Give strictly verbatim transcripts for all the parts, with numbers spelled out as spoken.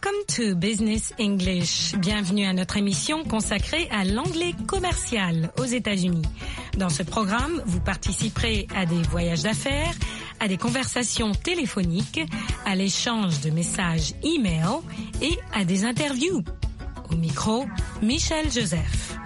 Welcome to Business English. Bienvenue à notre émission consacrée à l'anglais commercial aux États-Unis. Dans ce programme, vous participerez à des voyages d'affaires, à des conversations téléphoniques, à l'échange de messages e-mail et à des interviews. Au micro, Michel Joseph.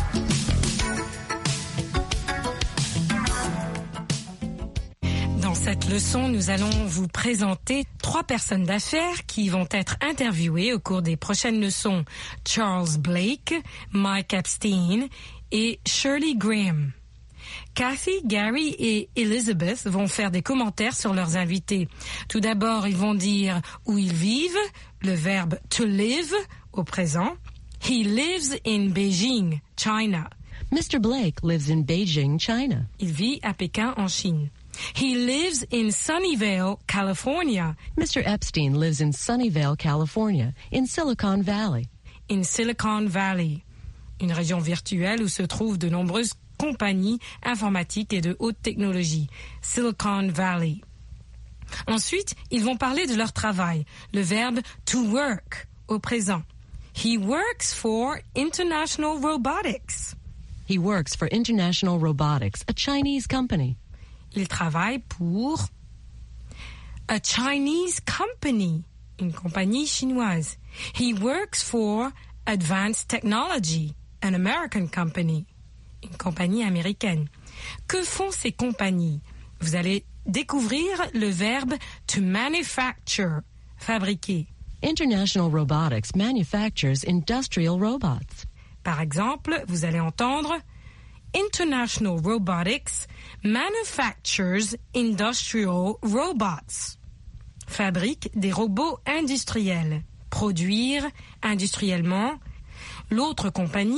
Dans cette leçon, nous allons vous présenter trois personnes d'affaires qui vont être interviewées au cours des prochaines leçons. Charles Blake, Mike Epstein et Shirley Graham. Kathy, Gary et Elizabeth vont faire des commentaires sur leurs invités. Tout d'abord, ils vont dire où ils vivent, le verbe to live au présent. He lives in Beijing, China. Mister Blake lives in Beijing, China. Il vit à Pékin, en Chine. He lives in Sunnyvale, California. Mister Epstein lives in Sunnyvale, California, in Silicon Valley. In Silicon Valley, une région virtuelle où se trouvent de nombreuses compagnies informatiques et de haute technologie. Silicon Valley. Ensuite, ils vont parler de leur travail, le verbe to work au présent. He works for International Robotics. He works for International Robotics, a Chinese company. Il travaille pour a Chinese company, une compagnie chinoise. He works for Advanced Technology, an American company, une compagnie américaine. Que font ces compagnies? Vous allez découvrir le verbe to manufacture, fabriquer. International Robotics manufactures industrial robots. Par exemple, vous allez entendre International Robotics manufactures industrial robots. Fabrique des robots industriels. Produire industriellement. L'autre compagnie,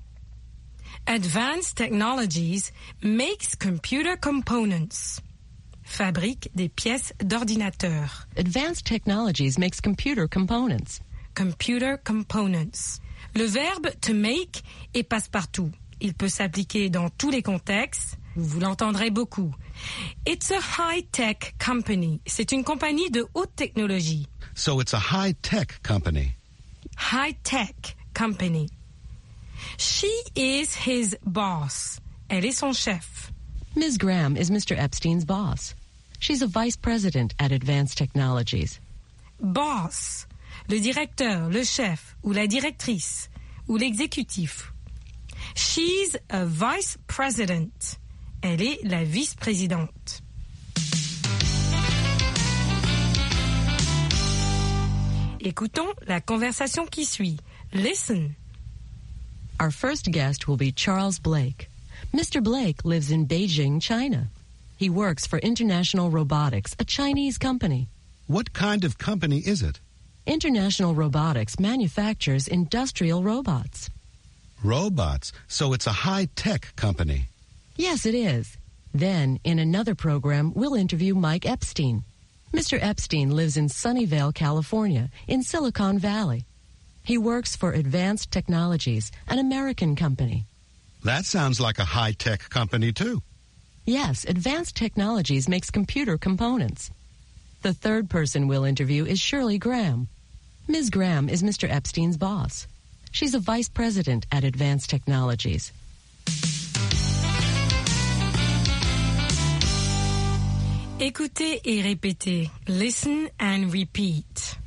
Advanced Technologies, makes computer components. Fabrique des pièces d'ordinateur. Advanced Technologies makes computer components. Computer components. Le verbe to make est passe-partout. Il peut s'appliquer dans tous les contextes. Vous l'entendrez beaucoup. It's a high-tech company. C'est une compagnie de haute technologie. So it's a high-tech company. High-tech company. She is his boss. Elle est son chef. Miz Graham is Mister Epstein's boss. She's a vice president at Advanced Technologies. Boss, le directeur, le chef, ou la directrice, ou l'exécutif. She's a vice president. Elle est la vice-présidente. Écoutons la conversation qui suit. Listen. Our first guest will be Charles Blake. Mister Blake lives in Beijing, China. He works for International Robotics, a Chinese company. What kind of company is it? International Robotics manufactures industrial robots. Robots. So it's a high-tech company. Yes, it is. Then, in another program, we'll interview Mike Epstein. Mister Epstein lives in Sunnyvale, California, in Silicon Valley. He works for Advanced Technologies, an American company. That sounds like a high-tech company, too. Yes, Advanced Technologies makes computer components. The third person we'll interview is Shirley Graham. Miz Graham is Mister Epstein's boss. She's a vice president at Advanced Technologies. Écoutez et répétez. Listen and repeat.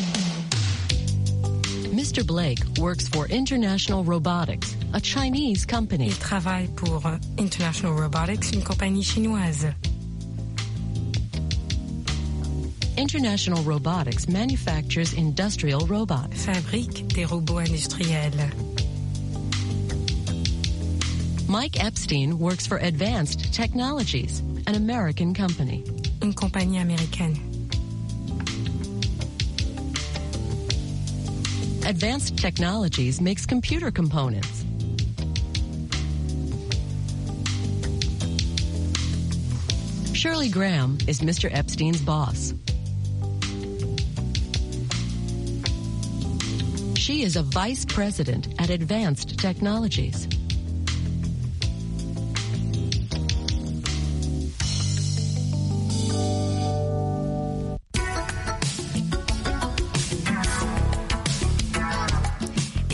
Mister Blake works for International Robotics, a Chinese company. Il travaille pour International Robotics, une compagnie chinoise. International Robotics manufactures industrial robots. Fabrique des robots industriels. Mike Epstein works for Advanced Technologies, an American company. Une compagnie américaine. Advanced Technologies makes computer components. Shirley Graham is Mister Epstein's boss. She is a vice president at Advanced Technologies.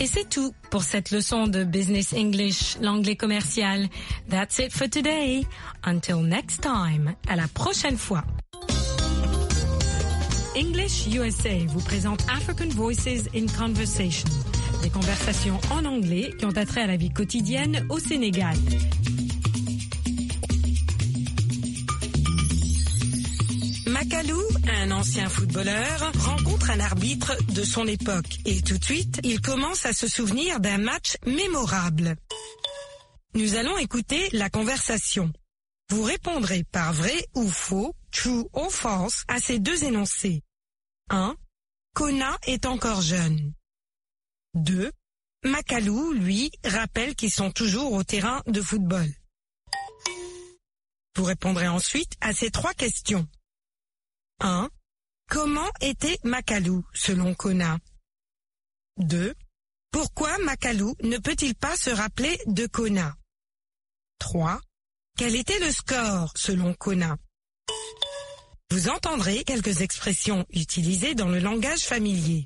Et c'est tout pour cette leçon de Business English, l'anglais commercial. That's it for today. Until next time. À la prochaine fois. English U S A vous présente African Voices in Conversation. Des conversations en anglais qui ont attrait à la vie quotidienne au Sénégal. Makalou, un ancien footballeur, rencontre un arbitre de son époque et tout de suite, il commence à se souvenir d'un match mémorable. Nous allons écouter la conversation. Vous répondrez par vrai ou faux, true ou false, à ces deux énoncés. un. Kona est encore jeune. deux. Makalou, lui, rappelle qu'ils sont toujours au terrain de football. Vous répondrez ensuite à ces trois questions. un. Comment était Makalou, selon Kona? deux. Pourquoi Makalou ne peut-il pas se rappeler de Kona? trois. Quel était le score, selon Kona? Vous entendrez quelques expressions utilisées dans le langage familier.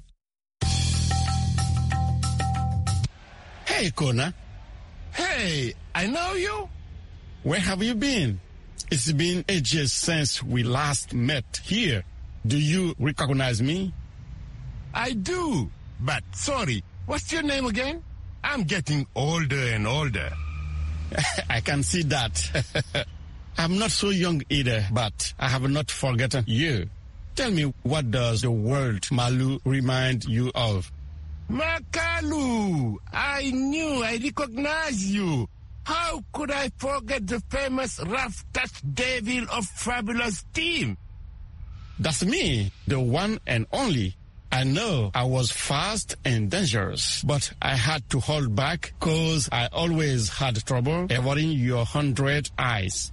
Hey, Kona. Hey, I know you. Where have you been? It's been ages since we last met here. Do you recognize me? I do. But sorry, what's your name again? I'm getting older and older. I can see that. I'm not so young either, but I have not forgotten you. Tell me, what does the word Malu remind you of? Makalou! I knew I recognized you. How could I forget the famous rough touch devil of Fabulous Team? That's me, the one and only. I know I was fast and dangerous, but I had to hold back because I always had trouble avoiding your hundred eyes.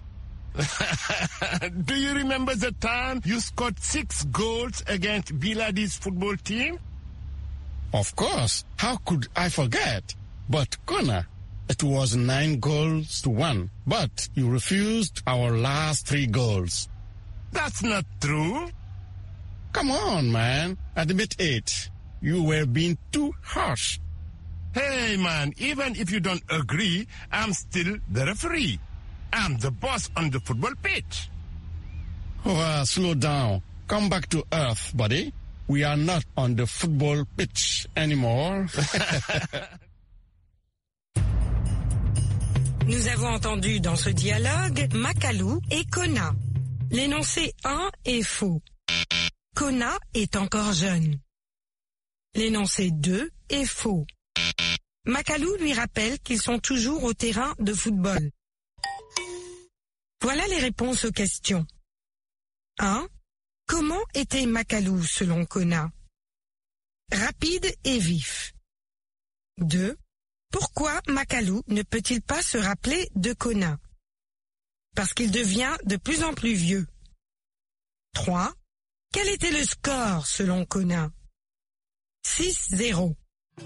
Do you remember the time you scored six goals against Biladi's football team? Of course. How could I forget? But, Kona, it was nine goals to one, but you refused our last three goals. That's not true. Come on, man. Admit it. You were being too harsh. Hey, man, even if you don't agree, I'm still the referee. I'm the boss on the football pitch. Oh, uh, slow down. Come back to earth, buddy. We are not on the football pitch anymore. Nous avons entendu dans ce dialogue Makalou et Kona. L'énoncé un est faux. Kona est encore jeune. L'énoncé deux est faux. Makalou lui rappelle qu'ils sont toujours au terrain de football. Voilà les réponses aux questions. un. Comment était Makalou selon Kona? Rapide et vif. deux. Pourquoi Makalou ne peut-il pas se rappeler de Kona? Parce qu'il devient de plus en plus vieux. trois. Quel était le score selon Kona? six zéro.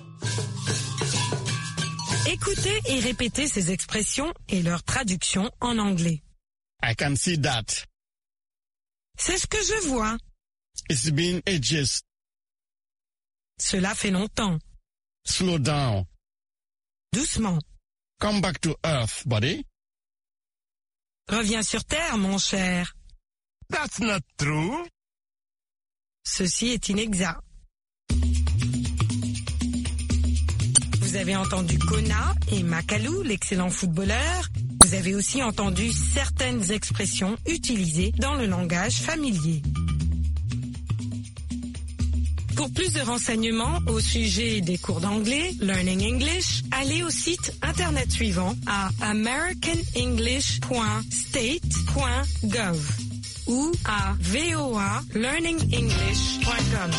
Écoutez et répétez ces expressions et leur traduction en anglais. I can see that. C'est ce que je vois. It's been ages. Cela fait longtemps. Slow down. Doucement. Come back to earth, buddy. Reviens sur terre, mon cher. That's not true. Ceci est inexact. Vous avez entendu Kona et Makalou, l'excellent footballeur. Vous avez aussi entendu certaines expressions utilisées dans le langage familier. Pour plus de renseignements au sujet des cours d'anglais, Learning English, allez au site internet suivant à american english point state point gov ou à voa learning english point com.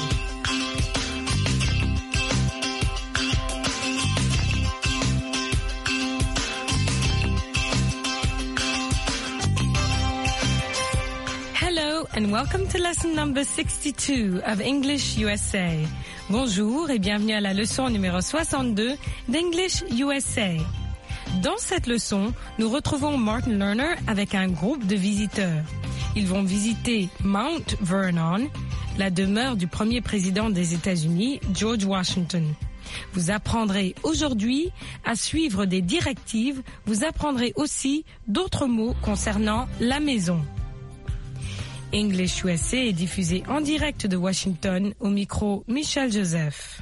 Hello and welcome to lesson number sixty-two of English U S A. Bonjour et bienvenue à la leçon numéro soixante-deux d'English U S A. Dans cette leçon, nous retrouvons Martin Lerner avec un groupe de visiteurs. Ils vont visiter Mount Vernon, la demeure du premier président des États-Unis, George Washington. Vous apprendrez aujourd'hui à suivre des directives. Vous apprendrez aussi d'autres mots concernant la maison. English U S A est diffusé en direct de Washington, au micro Michel Joseph.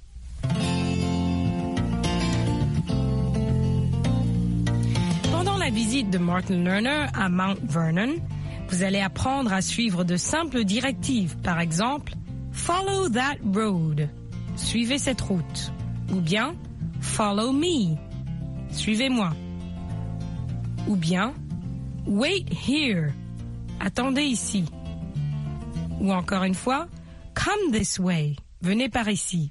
Pendant la visite de Martin Lerner à Mount Vernon, vous allez apprendre à suivre de simples directives. Par exemple, Follow that road. Suivez cette route. Ou bien, Follow me. Suivez-moi. Ou bien, Wait here. Attendez ici. Ou encore une fois, Come this way. Venez par ici.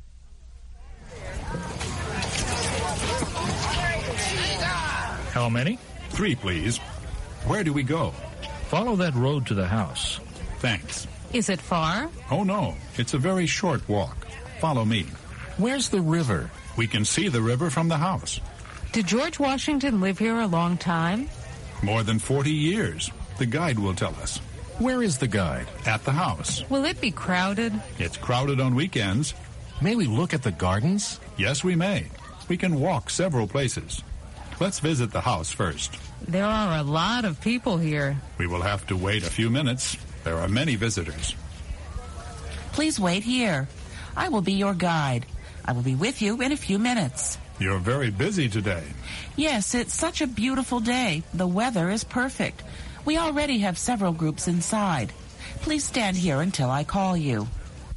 How many? Three, please. Where do we go? Follow that road to the house. Thanks. Is it far? Oh, no. It's a very short walk. Follow me. Where's the river? We can see the river from the house. Did George Washington live here a long time? More than forty years. The guide will tell us. Where is the guide? At the house. Will it be crowded? It's crowded on weekends. May we look at the gardens? Yes, we may. We can walk several places. Let's visit the house first. There are a lot of people here. We will have to wait a few minutes. There are many visitors. Please wait here. I will be your guide. I will be with you in a few minutes. You're very busy today. Yes, it's such a beautiful day. The weather is perfect. We already have several groups inside. Please stand here until I call you.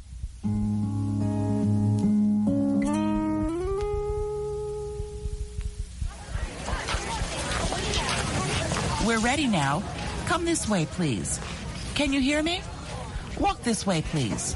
We're ready now. Come this way, please. Can you hear me? Walk this way, please.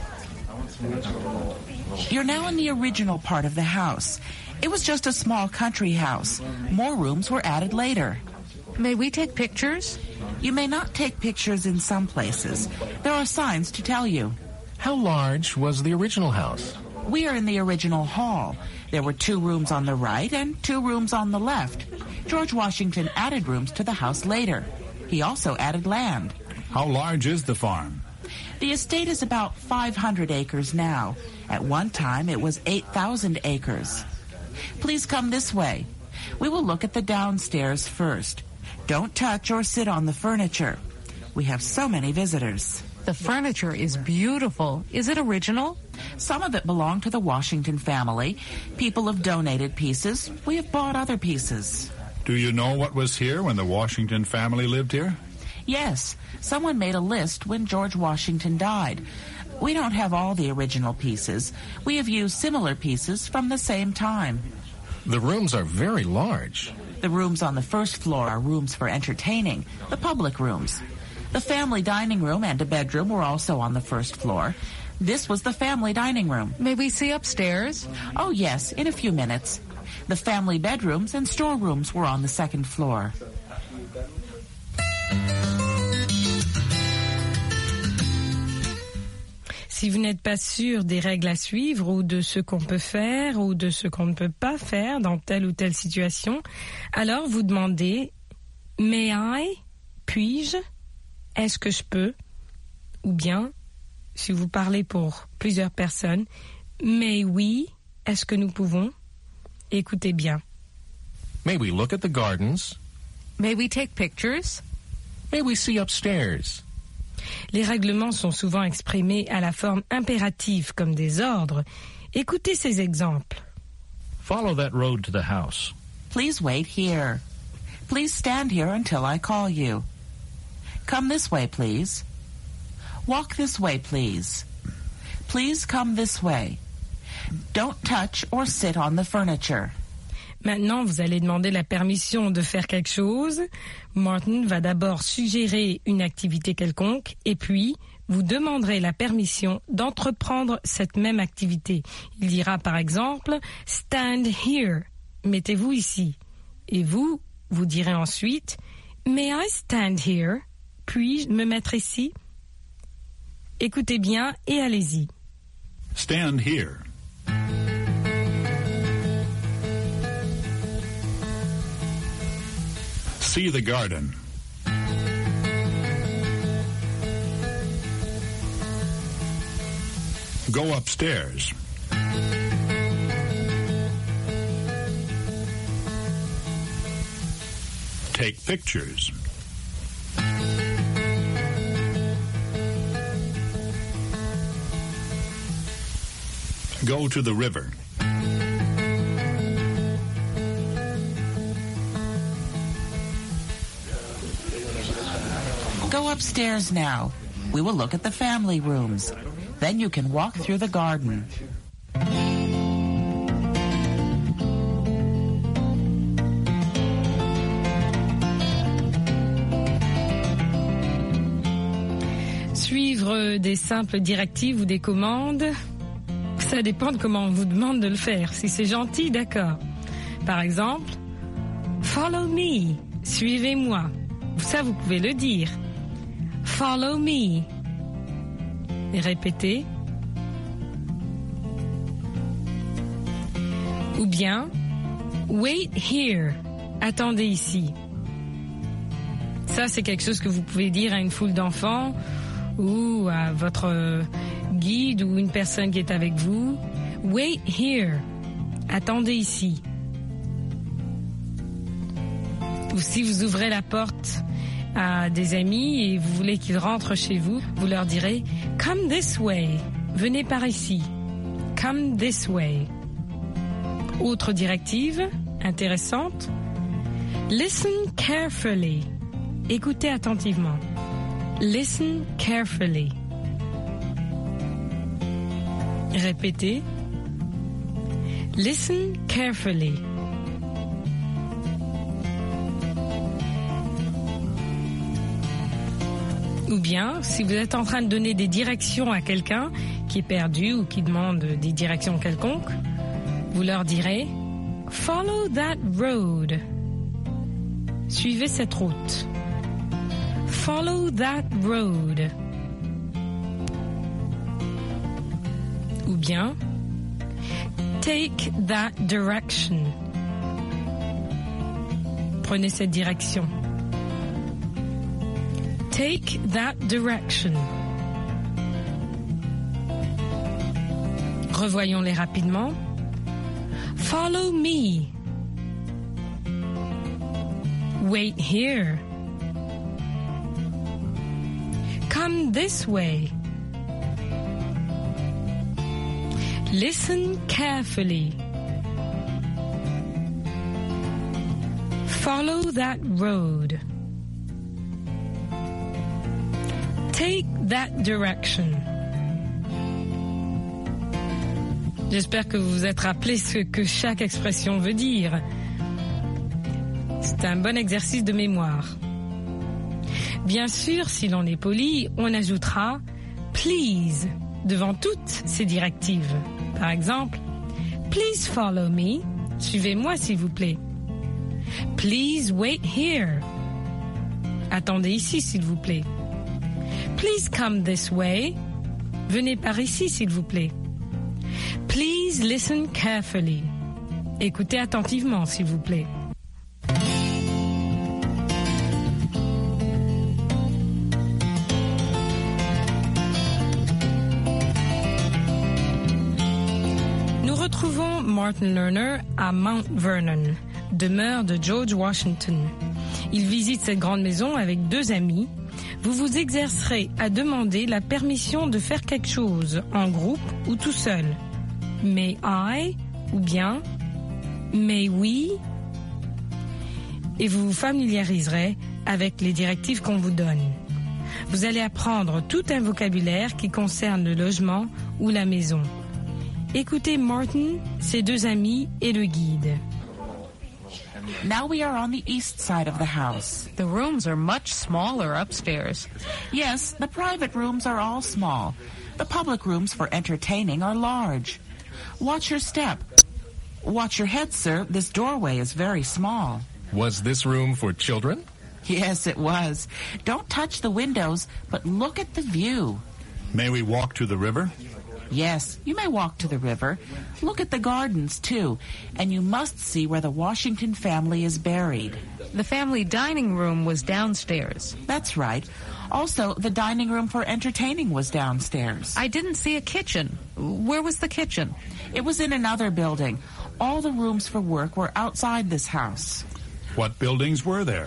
You're now in the original part of the house. It was just a small country house. More rooms were added later. May we take pictures? You may not take pictures in some places. There are signs to tell you. How large was the original house? We are in the original hall. There were two rooms on the right and two rooms on the left. George Washington added rooms to the house later. He also added land. How large is the farm? The estate is about five hundred acres now. At one time, it was eight thousand acres. Please come this way. We will look at the downstairs first. Don't touch or sit on the furniture. We have so many visitors. The furniture is beautiful. Is it original? Some of it belonged to the Washington family. People have donated pieces. We have bought other pieces. Do you know what was here when the Washington family lived here? Yes, someone made a list when George Washington died. We don't have all the original pieces. We have used similar pieces from the same time. The rooms are very large. The rooms on the first floor are rooms for entertaining, the public rooms. The family dining room and a bedroom were also on the first floor. This was the family dining room. May we see upstairs? Oh, yes, in a few minutes. The family bedrooms and storerooms were on the second floor. Si vous n'êtes pas sûr des règles à suivre ou de ce qu'on peut faire ou de ce qu'on ne peut pas faire dans telle ou telle situation, alors vous demandez « May I ?» Puis-je ? Est-ce que je peux ? Ou bien, si vous parlez pour plusieurs personnes, « May we ?» Est-ce que nous pouvons ? Écoutez bien. May we look at the gardens? May we take pictures? May we see upstairs? Les règlements sont souvent exprimés à la forme impérative comme des ordres. Écoutez ces exemples. Follow that road to the house. Please wait here. Please stand here until I call you. Come this way, please. Walk this way, please. Please come this way. Don't touch or sit on the furniture. Maintenant, vous allez demander la permission de faire quelque chose. Martin va d'abord suggérer une activité quelconque et puis vous demanderez la permission d'entreprendre cette même activité. Il dira par exemple « Stand here », mettez-vous ici. Et vous, vous direz ensuite « May I stand here ?» Puis-je me mettre ici? Écoutez bien et allez-y. Stand here. See the garden. Go upstairs. take pictures. Go to the river. Go upstairs now. We will look at the family rooms. Then you can walk through the garden. Suivre des simples directives ou des commandes, ça dépend de comment on vous demande de le faire. Si c'est gentil, d'accord. Par exemple, follow me, suivez-moi. Ça, vous pouvez le dire. Follow me. Et répétez. Ou bien, wait here. Attendez ici. Ça, c'est quelque chose que vous pouvez dire à une foule d'enfants ou à votre guide ou une personne qui est avec vous. Wait here. Attendez ici. Ou si vous ouvrez la porte à des amis et vous voulez qu'ils rentrent chez vous, vous leur direz « Come this way ». Venez par ici. « Come this way ». Autre directive intéressante. « Listen carefully ». Écoutez attentivement. « Listen carefully ». Répétez. « Listen carefully ». Ou bien, si vous êtes en train de donner des directions à quelqu'un qui est perdu ou qui demande des directions quelconques, vous leur direz « Follow that road ». Suivez cette route. « Follow that road ». Ou bien « Take that direction ». Prenez cette direction. Take that direction. Revoyons-les rapidement. Follow me. Wait here. Come this way. Listen carefully. Follow that road. Take that direction. J'espère que vous vous êtes rappelé ce que chaque expression veut dire. C'est un bon exercice de mémoire. Bien sûr, si l'on est poli, on ajoutera « please » devant toutes ces directives. Par exemple, « Please follow me » Suivez-moi, s'il vous plaît. « Please wait here » Attendez ici, s'il vous plaît. Please come this way. Venez par ici, s'il vous plaît. Please listen carefully. Écoutez attentivement, s'il vous plaît. Nous retrouvons Martin Lerner à Mount Vernon, demeure de George Washington. Il visite cette grande maison avec deux amis. Vous vous exercerez à demander la permission de faire quelque chose en groupe ou tout seul. May I ou bien may we? Et vous vous familiariserez avec les directives qu'on vous donne. Vous allez apprendre tout un vocabulaire qui concerne le logement ou la maison. Écoutez Martin, ses deux amis et le guide. Now we are on the east side of the house. The rooms are much smaller upstairs. Yes, the private rooms are all small. The public rooms for entertaining are large. Watch your step. Watch your head, sir. This doorway is very small. Was this room for children? Yes, it was. Don't touch the windows, but look at the view. May we walk to the river? Yes, you may walk to the river. Look at the gardens, too. And you must see where the Washington family is buried. The family dining room was downstairs. That's right. Also, the dining room for entertaining was downstairs. I didn't see a kitchen. Where was the kitchen? It was in another building. All the rooms for work were outside this house. What buildings were there?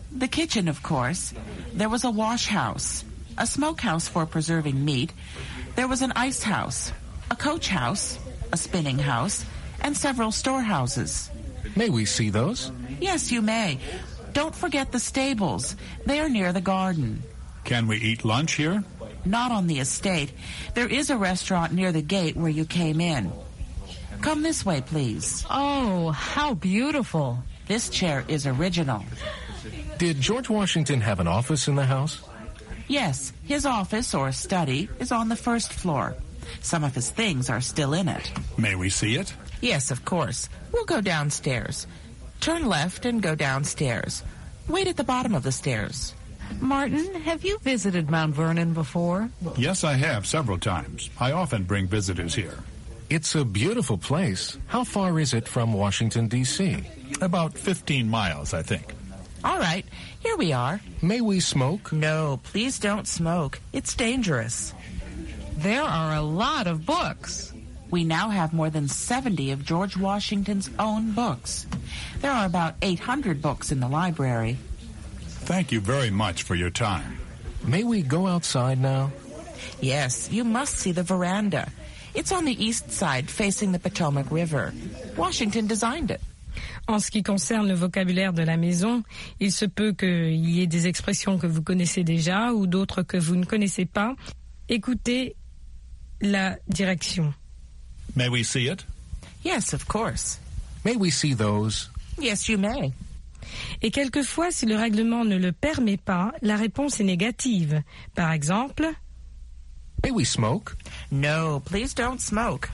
The kitchen, of course. There was a wash house, a smokehouse for preserving meat. There was an ice house, a coach house, a spinning house, and several storehouses. May we see those? Yes, you may. Don't forget the stables. They are near the garden. Can we eat lunch here? Not on the estate. There is a restaurant near the gate where you came in. Come this way, please. Oh, how beautiful. This chair is original. Did George Washington have an office in the house? Yes, his office or study is on the first floor. Some of his things are still in it. May we see it? Yes, of course. We'll go downstairs. Turn left and go downstairs. Wait at the bottom of the stairs. Martin, have you visited Mount Vernon before? Yes, I have several times. I often bring visitors here. It's a beautiful place. How far is it from Washington, D C? About fifteen miles, I think. All right, here we are. May we smoke? No, please don't smoke. It's dangerous. There are a lot of books. We now have more than seventy of George Washington's own books. There are about eight hundred books in the library. Thank you very much for your time. May we go outside now? Yes, you must see the veranda. It's on the east side, facing the Potomac River. Washington designed it. En ce qui concerne le vocabulaire de la maison, il se peut qu'il y ait des expressions que vous connaissez déjà ou d'autres que vous ne connaissez pas. Écoutez la direction. May we see it? Yes, of course. May we see those? Yes, you may. Et quelquefois, si le règlement ne le permet pas, la réponse est négative. Par exemple, May we smoke? No, please don't smoke.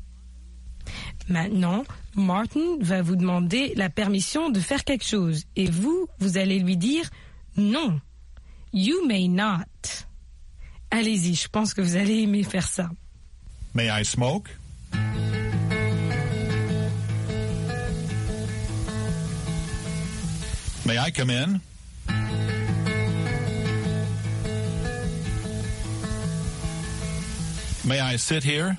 maintenant, Martin va vous demander la permission de faire quelque chose. Et vous, vous allez lui dire non. You may not. Allez-y, je pense que vous allez aimer faire ça. May I smoke? May I come in? May I sit here?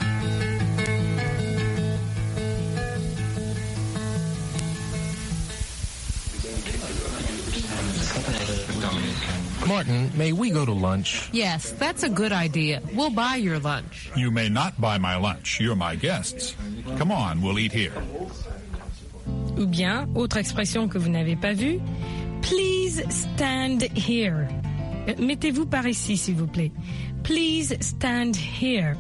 Martin, may we go to lunch? Yes, that's a good idea. We'll buy your lunch. You may not buy my lunch. You're my guests. Come on, we'll eat here. Ou bien, autre expression que vous n'avez pas vue, please stand here. Euh, Mettez-vous par ici, s'il vous plaît. Please stand here.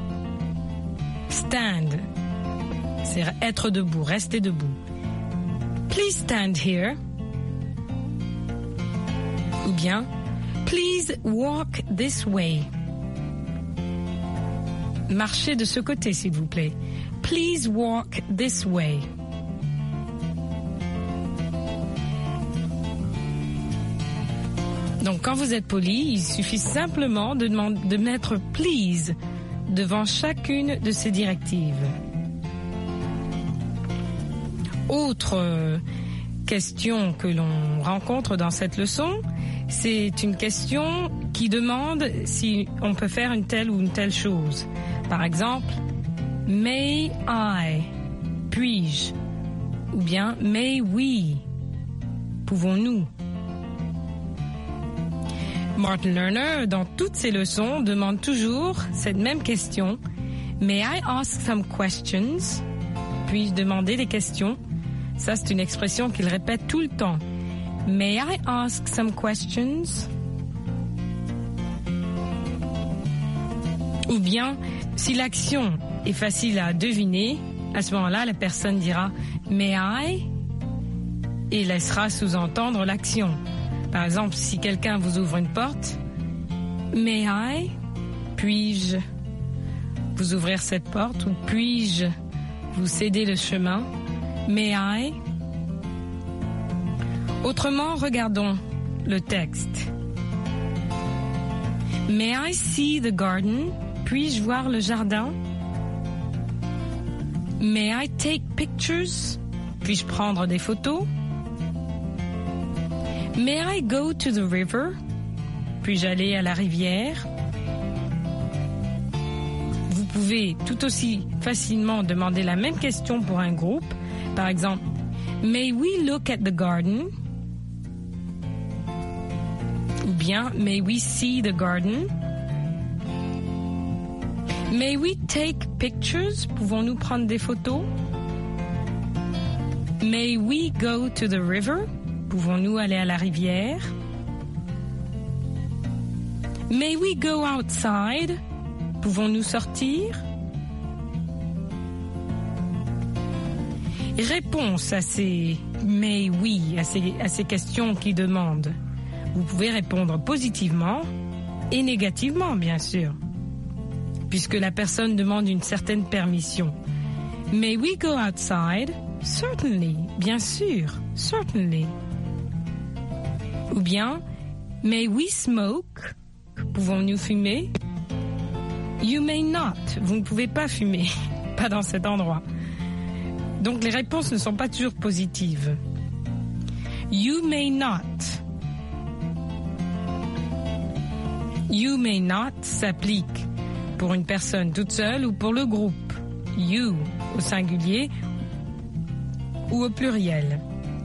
Stand, c'est être debout, rester debout. Please stand here. Ou bien, please walk this way. Marchez de ce côté, s'il vous plaît. Please walk this way. Donc, quand vous êtes poli, il suffit simplement de, demander, de mettre « please » devant chacune de ces directives. Autre euh, question que l'on rencontre dans cette leçon, c'est une question qui demande si on peut faire une telle ou une telle chose. Par exemple, « may I » puis-je ou bien « may we » pouvons-nous. Martin Lerner, dans toutes ses leçons, demande toujours cette même question. May I ask some questions? Puis-je demander des questions? Ça, c'est une expression qu'il répète tout le temps. May I ask some questions? Ou bien, si l'action est facile à deviner, à ce moment-là, la personne dira May I? Et laissera sous-entendre l'action. Par exemple, si quelqu'un vous ouvre une porte, May I? Puis-je vous ouvrir cette porte ou puis-je vous céder le chemin? May I? Autrement, regardons le texte. May I see the garden? Puis-je voir le jardin? May I take pictures? Puis-je prendre des photos? May I go to the river? Puis-je aller à la rivière? Vous pouvez tout aussi facilement demander la même question pour un groupe. Par exemple, May we look at the garden? Ou bien, may we see the garden? May we take pictures? Pouvons-nous prendre des photos? May we go to the river? Pouvons-nous aller à la rivière? May we go outside? Pouvons-nous sortir? Réponse à ces mais oui, à ces, à ces questions qui demandent. Vous pouvez répondre positivement et négativement, bien sûr, puisque la personne demande une certaine permission. May we go outside? Certainly, bien sûr, certainly. Ou bien, may we smoke? Pouvons-nous fumer? You may not. Vous ne pouvez pas fumer. Pas dans cet endroit. Donc les réponses ne sont pas toujours positives. You may not. You may not s'applique pour une personne toute seule ou pour le groupe. You au singulier ou au pluriel.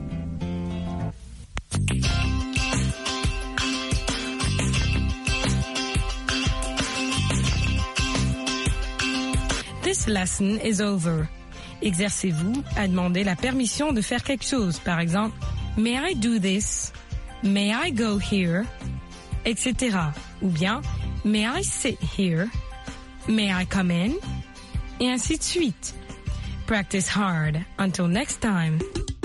This lesson is over. Exercez-vous à demander la permission de faire quelque chose. Par exemple, may I do this? May I go here? et cetera. Ou bien, may I sit here? May I come in? Et ainsi de suite. Practice hard. Until next time.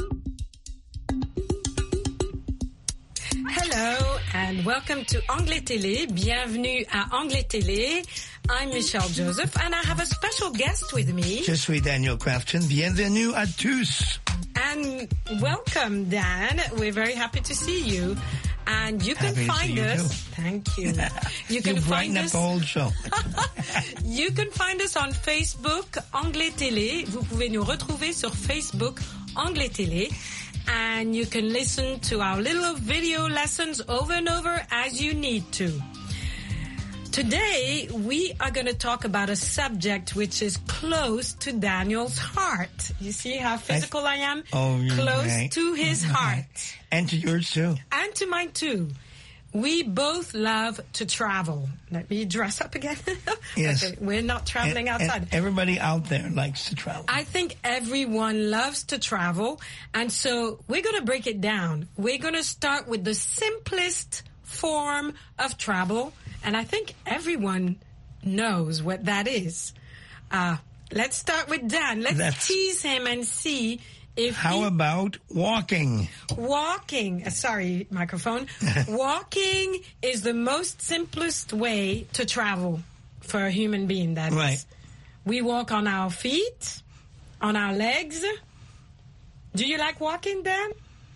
Hello and welcome to Anglais Télé. Bienvenue à Anglais Télé. I'm Michelle Joseph and I have a special guest with me. Je suis Daniel Crafton. Bienvenue à tous. And welcome, Dan. We're very happy to see you. And you can happy find to see us. You Thank you. You can you find brighten up us. the whole show. You can find us on Facebook, Anglais Télé. Vous pouvez nous retrouver sur Facebook, Anglais Télé. And you can listen to our little video lessons over and over as you need to. Today, we are going to talk about a subject which is close to Daniel's heart. You see how physical I, I am? Oh, you're Close right. to his heart. And to yours too. And to mine too. We both love to travel. Let me dress up again. Yes. Okay, we're not traveling and, outside. And everybody out there likes to travel. I think everyone loves to travel. And so we're going to break it down. We're going to start with the simplest form of travel. And I think everyone knows what that is. Uh, let's start with Dan. Let's That's, tease him and see if How he, about walking? Walking. Uh, sorry, microphone. Walking is the most simplest way to travel for a human being, that right. is. We walk on our feet, on our legs. Do you like walking, Dan?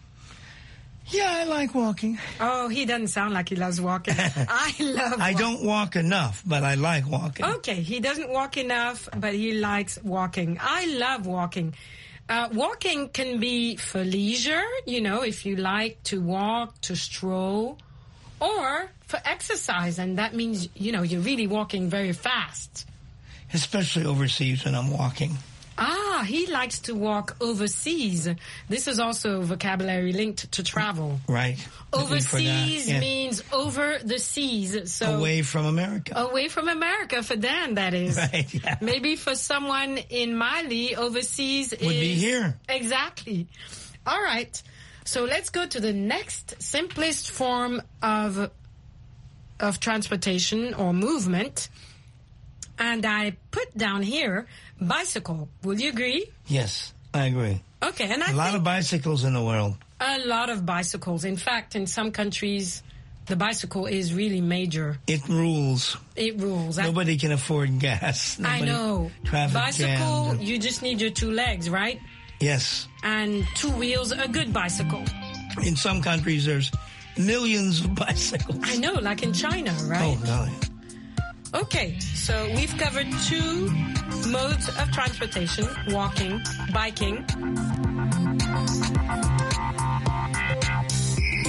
Yeah, I like walking. Oh, he doesn't sound like he loves walking. I love I walking. don't walk enough, but I like walking. Okay, he doesn't walk enough, but he likes walking. I love walking. Uh, walking can be for leisure, you know, if you like to walk, to stroll, or for exercise, and that means, you know, you're really walking very fast. Especially overseas when I'm walking. Ah, he likes to walk overseas. This is also vocabulary linked to travel. Right. Overseas yeah. means over the seas. So away from America. Away from America for Dan, that is. Right, yeah. Maybe for someone in Mali, overseas Would is... be here. Exactly. All right. So let's go to the next simplest form of of transportation or movement. And I put down here bicycle. Will you agree? Yes, I agree. Okay, and I A lot think of bicycles in the world. a lot of bicycles. In fact, in some countries, the bicycle is really major. It rules. It rules. Nobody I, can afford gas. Nobody, I know. Traffic bicycle, jams. you just need your two legs, right? Yes. And two wheels, a good bicycle. In some countries, there's millions of bicycles. I know, like in China, right? Oh, really? Okay, so we've covered two modes of transportation, walking, biking.